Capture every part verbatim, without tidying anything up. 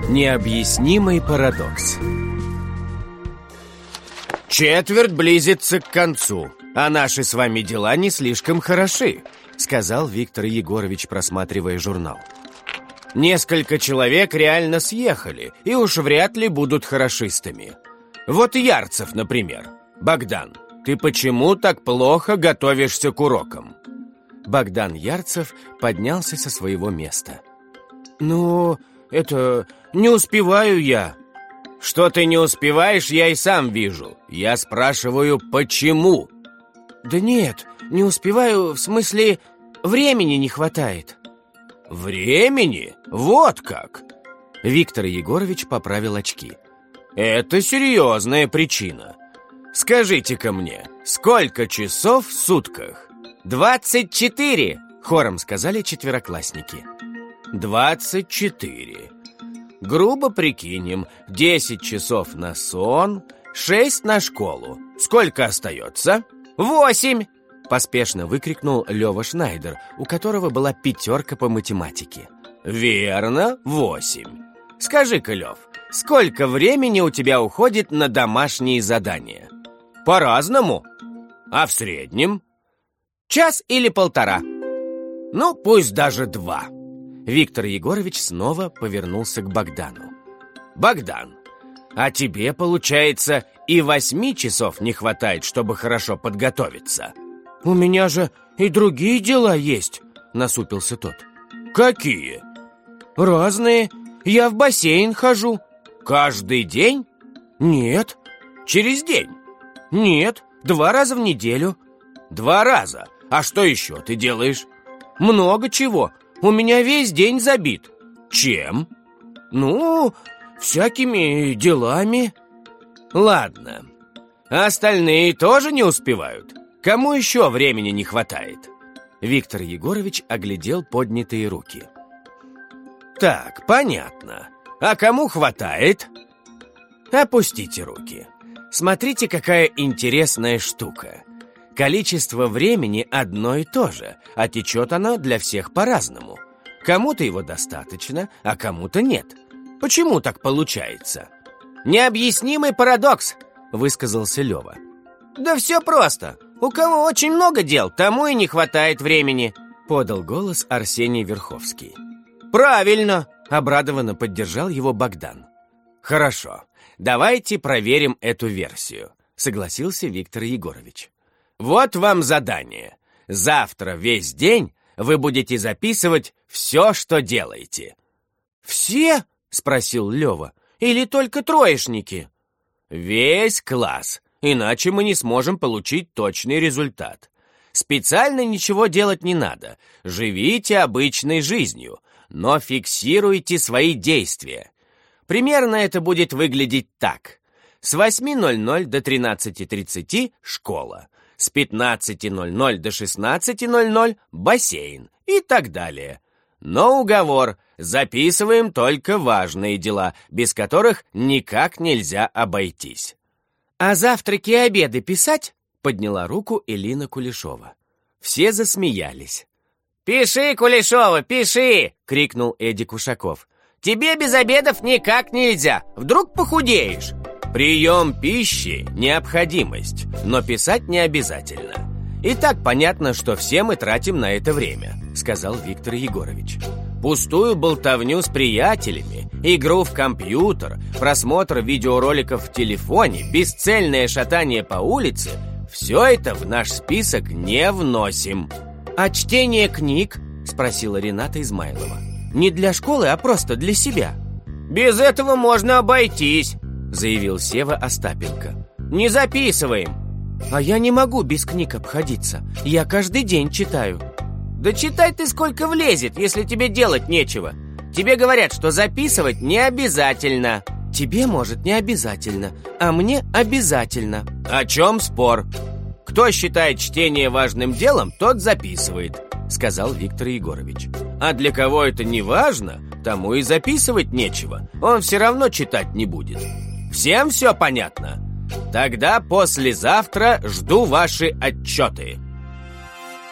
Необъяснимый парадокс. «Четверть близится к концу, а наши с вами дела не слишком хороши», сказал Виктор Егорович, просматривая журнал. «Несколько человек реально съехали и уж вряд ли будут хорошистами. Вот Ярцев, например. Богдан, ты почему так плохо готовишься к урокам?» Богдан Ярцев поднялся со своего места. «Ну, это... не успеваю я». «Что ты не успеваешь, я и сам вижу. Я спрашиваю, почему?» «Да нет, не успеваю, в смысле, времени не хватает». «Времени? Вот как!» Виктор Егорович поправил очки. «Это серьезная причина. Скажите-ка мне, сколько часов в сутках?» «Двадцать четыре!» — хором сказали четвероклассники. «Двадцать четыре. Грубо прикинем, десять часов на сон, шесть на школу. Сколько остается?» «Восемь!» — поспешно выкрикнул Лёва Шнайдер, у которого была пятерка по математике. «Верно, восемь. Скажи-ка, Лёв, сколько времени у тебя уходит на домашние задания?» «По-разному. А в среднем?» «Час или полтора?» «Ну, пусть даже два». Виктор Егорович снова повернулся к Богдану. «Богдан, а тебе, получается, и восьми часов не хватает, чтобы хорошо подготовиться?» «У меня же и другие дела есть», — насупился тот. «Какие?» «Разные. Я в бассейн хожу». «Каждый день?» «Нет». «Через день?» «Нет, два раза в неделю». «Два раза? А что еще ты делаешь?» «Много чего. У меня весь день забит». «Чем?» «Ну, всякими делами». «Ладно. А остальные тоже не успевают? Кому еще времени не хватает?» Виктор Егорович оглядел поднятые руки. «Так, понятно. А кому хватает?» «Опустите руки. Смотрите, какая интересная штука. Количество времени одно и то же, а течет оно для всех по-разному. Кому-то его достаточно, а кому-то нет. Почему так получается?» «Необъяснимый парадокс», — высказался Лёва. «Да все просто. У кого очень много дел, тому и не хватает времени», — подал голос Арсений Верховский. «Правильно», — обрадованно поддержал его Богдан. «Хорошо, давайте проверим эту версию», — согласился Виктор Егорович. «Вот вам задание. Завтра весь день вы будете записывать все, что делаете». «Все?» — спросил Лёва. «Или только троечники?» «Весь класс, иначе мы не сможем получить точный результат. Специально ничего делать не надо. Живите обычной жизнью, но фиксируйте свои действия. Примерно это будет выглядеть так. С восьми ноль-ноль до тринадцати тридцати школа. С пятнадцати ноль-ноль до шестнадцати ноль-ноль бассейн и так далее. Но уговор, записываем только важные дела, без которых никак нельзя обойтись». «А завтраки и обеды писать?» — подняла руку Элина Кулешова. Все засмеялись. «Пиши, Кулешова, пиши!» — крикнул Эдик Ушаков. «Тебе без обедов никак нельзя, вдруг похудеешь». «Прием пищи – необходимость, но писать не обязательно. И так понятно, что все мы тратим на это время», – сказал Виктор Егорович. «Пустую болтовню с приятелями, игру в компьютер, просмотр видеороликов в телефоне, бесцельное шатание по улице – все это в наш список не вносим». «А чтение книг?» – спросила Рената Измайлова. «Не для школы, а просто для себя». «Без этого можно обойтись», — заявил Сева Остапенко. «Не записываем». «А я не могу без книг обходиться. Я каждый день читаю». «Да читай ты сколько влезет, если тебе делать нечего. Тебе говорят, что записывать не обязательно». «Тебе, может, не обязательно, а мне обязательно». «О чем спор? Кто считает чтение важным делом, тот записывает», — сказал Виктор Егорович. «А для кого это не важно, тому и записывать нечего. Он все равно читать не будет. Всем все понятно? Тогда послезавтра жду ваши отчеты».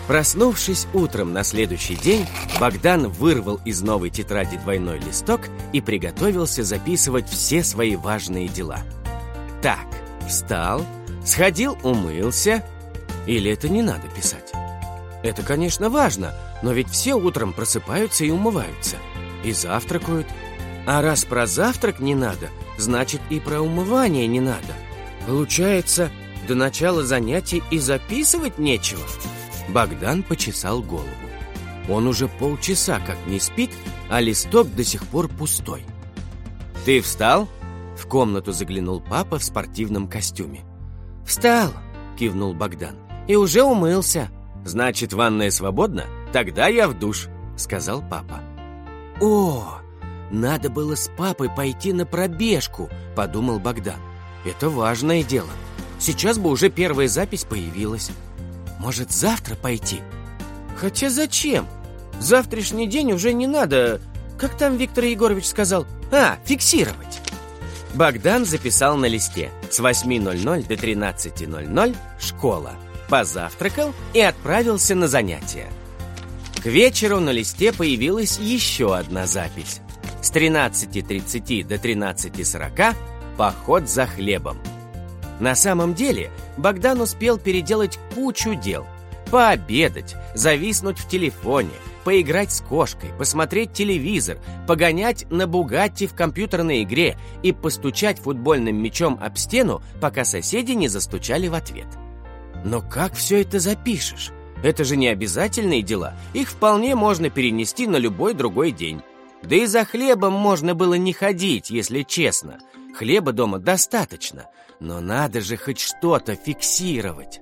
Проснувшись утром на следующий день, Богдан вырвал из новой тетради двойной листок и приготовился записывать все свои важные дела. Так, встал, сходил, умылся. Или это не надо писать? Это, конечно, важно, но ведь все утром просыпаются и умываются. И завтракают. А раз про завтрак не надо, значит и про умывание не надо. Получается, до начала занятий и записывать нечего. Богдан почесал голову. Он уже полчаса как не спит, а листок до сих пор пустой. «Ты встал?» В комнату заглянул папа в спортивном костюме. «Встал!» — кивнул Богдан. «И уже умылся». «Значит, ванная свободна? Тогда я в душ», — сказал папа. «О, надо было с папой пойти на пробежку», — подумал Богдан. «Это важное дело. Сейчас бы уже первая запись появилась. Может, завтра пойти? Хотя зачем? Завтрашний день уже не надо. Как там Виктор Егорович сказал? А, фиксировать». Богдан записал на листе: с восьми ноль-ноль до тринадцати ноль-ноль школа. Позавтракал и отправился на занятия. К вечеру на листе появилась еще одна запись: с тринадцати тридцати до тринадцати сорока поход за хлебом. На самом деле Богдан успел переделать кучу дел: пообедать, зависнуть в телефоне, поиграть с кошкой, посмотреть телевизор, погонять на Бугатти в компьютерной игре и постучать футбольным мячом об стену, пока соседи не застучали в ответ. Но как все это запишешь? Это же не обязательные дела, их вполне можно перенести на любой другой день. Да и за хлебом можно было не ходить, если честно. Хлеба дома достаточно, но надо же хоть что-то фиксировать.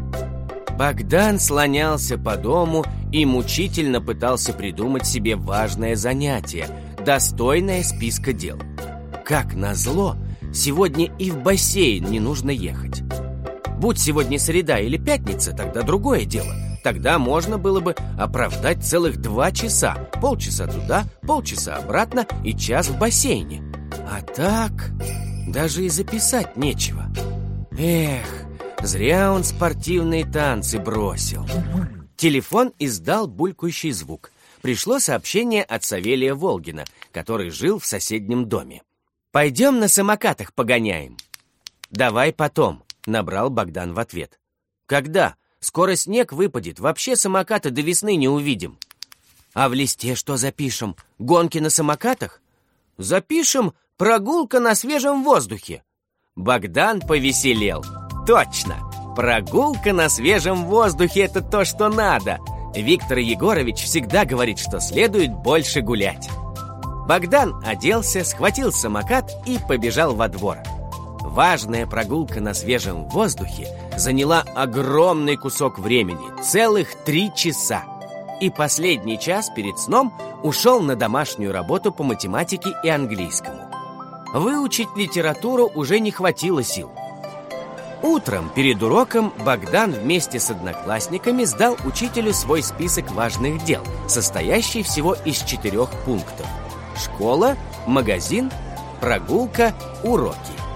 Богдан слонялся по дому и мучительно пытался придумать себе важное занятие, достойное списка дел. Как назло, сегодня и в бассейн не нужно ехать. Будь сегодня среда или пятница, тогда другое дело. Тогда можно было бы оправдать целых два часа. Полчаса туда, полчаса обратно и час в бассейне. А так даже и записать нечего. Эх, зря он спортивные танцы бросил. Телефон издал булькающий звук. Пришло сообщение от Савелия Волгина, который жил в соседнем доме. «Пойдем на самокатах погоняем». «Давай потом», — набрал Богдан в ответ. «Когда? Скоро снег выпадет, вообще самокаты до весны не увидим». «А в листе что запишем? Гонки на самокатах?» «Запишем прогулка на свежем воздухе». Богдан повеселел. «Точно! Прогулка на свежем воздухе — это то, что надо. Виктор Егорович всегда говорит, что следует больше гулять». Богдан оделся, схватил самокат и побежал во двор. Важная прогулка на свежем воздухе заняла огромный кусок времени, целых три часа. И последний час перед сном ушел на домашнюю работу по математике и английскому. Выучить литературу уже не хватило сил. Утром перед уроком Богдан вместе с одноклассниками сдал учителю свой список важных дел, состоящий всего из четырех пунктов: школа, магазин, прогулка, уроки.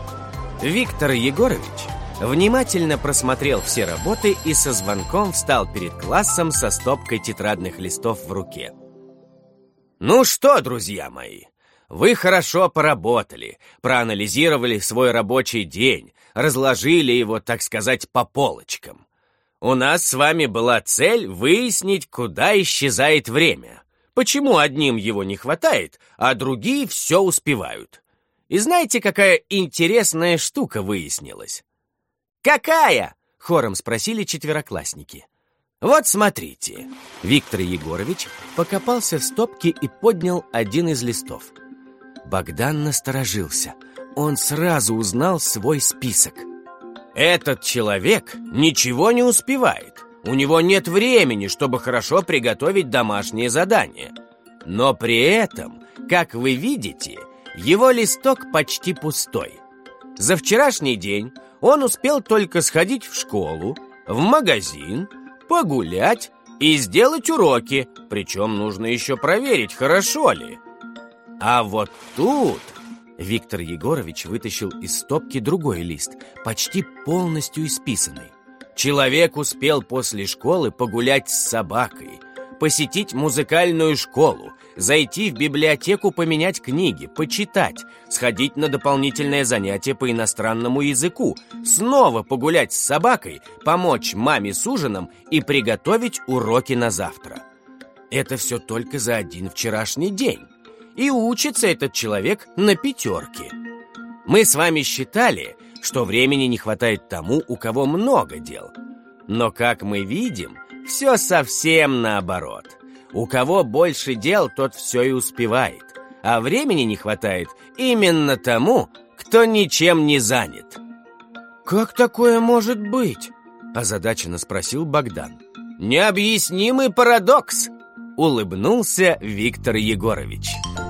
Виктор Егорович внимательно просмотрел все работы и со звонком встал перед классом со стопкой тетрадных листов в руке. «Ну что, друзья мои, вы хорошо поработали, проанализировали свой рабочий день, разложили его, так сказать, по полочкам. У нас с вами была цель выяснить, куда исчезает время, почему одним его не хватает, а другие все успевают. И знаете, какая интересная штука выяснилась?» «Какая?» — хором спросили четвероклассники. «Вот смотрите». Виктор Егорович покопался в стопке и поднял один из листов. Богдан насторожился. Он сразу узнал свой список. «Этот человек ничего не успевает. У него нет времени, чтобы хорошо приготовить домашнее задание. Но при этом, как вы видите, его листок почти пустой. За вчерашний день он успел только сходить в школу, в магазин, погулять и сделать уроки, причем нужно еще проверить, хорошо ли. А вот тут...» Виктор Егорович вытащил из стопки другой лист, почти полностью исписанный. Человек успел после школы погулять с собакой, посетить музыкальную школу, зайти в библиотеку поменять книги, почитать, сходить на дополнительное занятие по иностранному языку, снова погулять с собакой, помочь маме с ужином и приготовить уроки на завтра. Это все только за один вчерашний день. И учится этот человек на пятерке. Мы с вами считали, что времени не хватает тому, у кого много дел. Но, как мы видим, все совсем наоборот. У кого больше дел, тот все и успевает. А времени не хватает именно тому, кто ничем не занят. «Как такое может быть?» – озадаченно спросил Богдан. «Необъяснимый парадокс!» – улыбнулся Виктор Егорович.